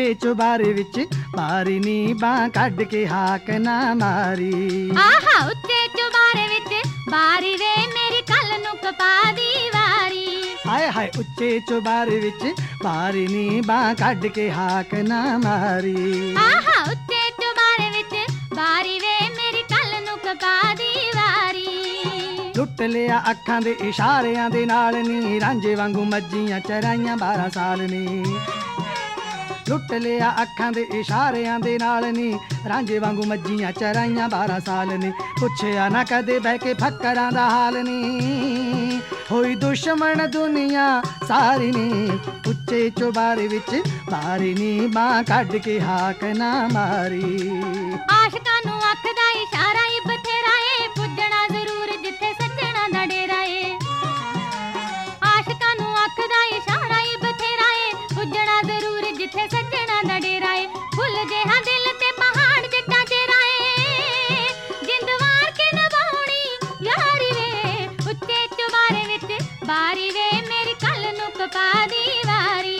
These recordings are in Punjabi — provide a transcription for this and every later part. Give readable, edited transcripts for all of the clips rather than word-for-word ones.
ਉੱਚੇ ਚੁਬਾਰੇ ਵਿੱਚ ਬਾਰੀ ਨੀ ਬਾਂਹ ਕੱਢ ਕੇ ਹਾਕ ਨਾ ਮਾਰੀ। ਆਹਾ ਉੱਚੇ ਚੁਬਾਰੇ ਵਿੱਚ ਬਾਰੀ ਵੇ ਮੇਰੀ ਕੱਲ ਨੂੰ ਕਪਾ ਦੀ ਵਾਰੀ। ਹਾਏ ਹਾਏ ਉੱਚੇ ਚੁਬਾਰੇ ਵਿੱਚ ਬਾਰੀ ਨੀ ਬਾਂਹ ਕੱਢ ਕੇ ਹਾਕ ਨਾ ਮਾਰੀ। ਆਹਾ ਉੱਚੇ ਚੁਬਾਰੇ ਵਿੱਚ ਬਾਰੀ ਵੇ ਮੇਰੀ ਕੱਲ ਨੂੰ ਕਪਾ ਦੀ ਵਾਰੀ। ਲੁੱਟ ਲਿਆ ਅੱਖਾਂ ਦੇ ਇਸ਼ਾਰਿਆਂ ਦੇ ਨਾਲ ਨੀ ਰਾਂਝੇ ਵਾਂਗੂ ਮੱਝੀਆਂ ਚਰਾਈਆਂ 12 ਸਾਲ ਨੀ। ਲੁੱਟ ਲਿਆ ਅੱਖਾਂ ਦੇ ਇਸ਼ਾਰਿਆਂ ਦੇ ਨਾਲ ਨੀ ਰਾਂਝੇ ਵਾਂਗੂ ਮੱਝੀਆਂ ਚਰਾਈਆਂ 12 ਸਾਲ ਨੀ। ਪੁੱਛਿਆ ਨਾ ਕਦੇ ਬਹਿ ਕੇ ਫੱਕਰਾਂ ਦਾ ਹਾਲ ਨੀ ਹੋਈ ਦੁਸ਼ਮਣ ਦੁਨੀਆ ਸਾਰੀ ਨੀ। ਉੱਚੇ ਚੁਬਾਰੇ ਵਿੱਚ ਬਾਰੀ ਨੀ ਬਾਂਹ ਕੱਢ ਕੇ ਹਾਕ ਨਾ ਮਾਰੀ। ਆਸ਼ਕਾਂ ਨੂੰ ਅੱਖ ਦਾ ਇਸ਼ਾਰਾ ਹੀ ਬਥੇਰਾ ਏ ਪੁੱਜਣਾ ਜ਼ਰੂਰ ਜਿੱਥੇ ਸੱਜਣਾ ਦਾ ਡੇਰਾ ਏ। ਆਸ਼ਕਾਂ ਨੂੰ ਅੱਖ ਦਾ ਇਸ਼ਾਰਾ ਹੀ ਬਥੇਰਾ ਏ ਪੁੱਜਣਾ ਜ਼ਰੂਰ ਜਿੱਥੇ ਸੱਜਣਾ ਦਾ ਡੇਰਾ ਏ। ਫੁੱਲ ਜਿਹਾ ਦਿਲ ਤੇ ਪਹਾੜ ਜਿੱਡਾ ਚਿਹਰਾ ਏ ਜਿੰਦ ਵਾਰ ਕੇ ਨਿਭਾਉਣੀ ਯਾਰੀ ਵੇ। ਉੱਚੇ ਚੁਬਾਰੇ ਵਿੱਚ ਬਾਰੀ ਵੇ ਮੇਰੀ ਕੱਲ ਨੂੰ ਕਪਾ ਦੀ ਵਾਰੀ।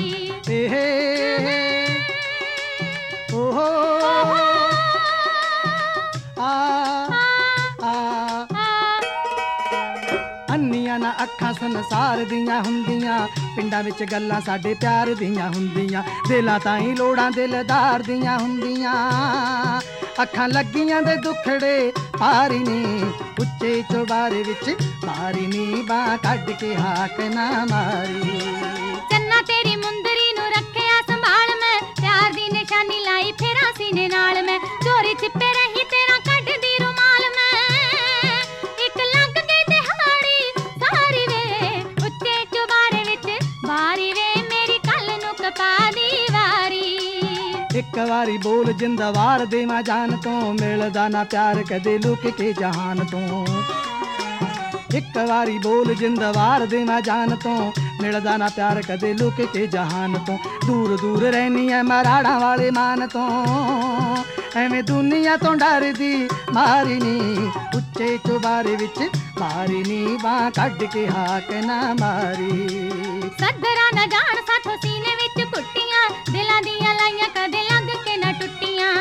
ਓਹੋ ਅੰਨੀਆਂ ਨਾ ਅੱਖਾਂ ਸੰਸਾਰ ਦੀਆਂ ਹੁੰਦੀਆਂ ਪਿੰਡਾਂ ਵਿੱਚ ਗੱਲਾਂ ਸਾਡੇ ਪਿਆਰ ਦੀਆਂ ਹੁੰਦੀਆਂ। ਦਿਲਾਂ ਤਾਈਂ ਲੋੜਾਂ ਦਿਲਦਾਰ ਦੀਆਂ ਹੁੰਦੀਆਂ ਅੱਖਾਂ ਲੱਗੀਆਂ ਦੇ ਦੁੱਖੜੇ ਪਾਰੀ ਨੀ। ਉੱਚੇ ਚੁਬਾਰੇ ਵਿੱਚ ਬਾਰੀ ਨੀ ਬਾਂਹ ਕੱਢ ਕੇ ਹਾਕ ਨਾ ਮਾਰੀ। ਚੰਨਾ ਤੇਰੀ ਮੁੰਦਰੀ ਨੂੰ ਰੱਖਿਆ ਸੰਭਾਲ ਮੈਂ ਪਿਆਰ ਦੀ ਨਿਸ਼ਾਨੀ ਲਾਈ ਫੇਰਾ ਸੀਨੇ ਨਾਲ ਮੈਂ। ਚੋਰੀ ਛਿਪੇ ਰਹੀ ਤੇਰਾ ਕੱਢਦੀ ਰੁਮਾਲ ਮੈਂ ਇੱਕ ਲੰਘ ਗਈ ਦਿਹਾੜੀ ਸਾਰੀ ਵੇ। ਉੱਚੇ ਚੁਬਾਰੇ ਵਿੱਚ ਬਾਰੀ ਵੇ ਮੇਰੀ ਕੱਲ ਨੂੰ ਕਪਾ ਦੀ ਵਾਰੀ। ਇੱਕ ਵਾਰੀ ਬੋਲ ਜਿੰਦਾ ਵਾਰ ਦੇਵਾਂ ਜਾਨ ਤੋਂ ਮਿਲਦਾ ਨਾ ਪਿਆਰ ਕਦੇ ਲੁਕ ਕੇ ਜਹਾਨ ਤੋਂ। ਇੱਕ ਵਾਰੀ ਬੋਲ ਜਿੰਦਾ ਵਾਰ ਦੇਵਾਂ ਜਾਨ ਤੋਂ ਮਿਲਦਾ ਨਾ ਪਿਆਰ ਕਦੇ ਲੁਕ ਕੇ ਜਹਾਨ ਤੋਂ। ਦੂਰ ਦੂਰ ਰਹਿਨੀ ਐ ਮਰਾੜਾਂ ਵਾਲੇ ਮਾਨ ਤੋਂ ਐਵੇਂ ਦੁਨੀਆ ਤੋਂ ਡਰਦੀ ਮਾਰੀ ਨੀ। ਉੱਚੇ ਚੁਬਾਰੇ ਵਿੱਚ ਬਾਰੀ ਨੀ ਬਾਂਹ ਕੱਢ ਕੇ ਹਾਕ ਨਾ ਮਾਰੀ। ਸੱਦਰਾ ਨਾ ਜਾਣ ਸਾਥੋਂ ਸੀਨੇ ਵਿੱਚ ਕੁੱਟੀਆਂ ਦਿਲਾਂ ਦੀਆਂ ਲਾਈਆਂ ਕਦੇ ਲੱਗ ਕੇ ਨਾ ਟੁੱਟੀਆਂ।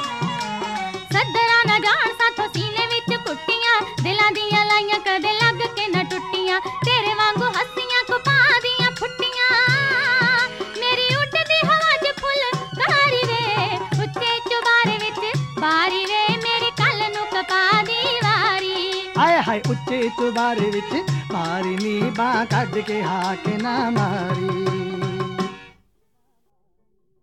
ਸੱਦਰਾ ਨਾ ਜਾਣ ਸਾਥੋਂ ਸੀਨੇ ਵਿੱਚ ਕੁੱਟੀਆਂ ਦਿਲਾਂ ਦੀਆਂ ਲਾਈਆਂ ਕਦੇ ਲੱਗ ਕੇ ਨਾ ਟੁੱਟੀਆਂ। ਤੇਰੇ ਵਾਂਗੂ ਹੱਸੀਆਂ ਕੁਪਾ ਦੀਆਂ ਫੁੱਟੀਆਂ ਮੇਰੀ ਉੱਡਦੀ ਹਵਾ 'ਚ ਫੁੱਲ ਕਾਰੀ ਵੇ। ਉੱਚੇ ਚੁਬਾਰੇ ਵਿੱਚ ਬਾਰੀ ਵੇ ਮੇਰੀ ਕੱਲ ਨੂੰ ਕਪਾ ਦੀ ਵਾਰੀ। ਹਾਏ ਹਾਏ ਉੱਚੇ ਚੁਬਾਰੇ ਵਿੱਚ ਬਾਰੀ ਨੀ ਬਾਂਹ ਕੱਢ ਕੇ ਹਾਕ ਨਾ ਮਾਰੀ।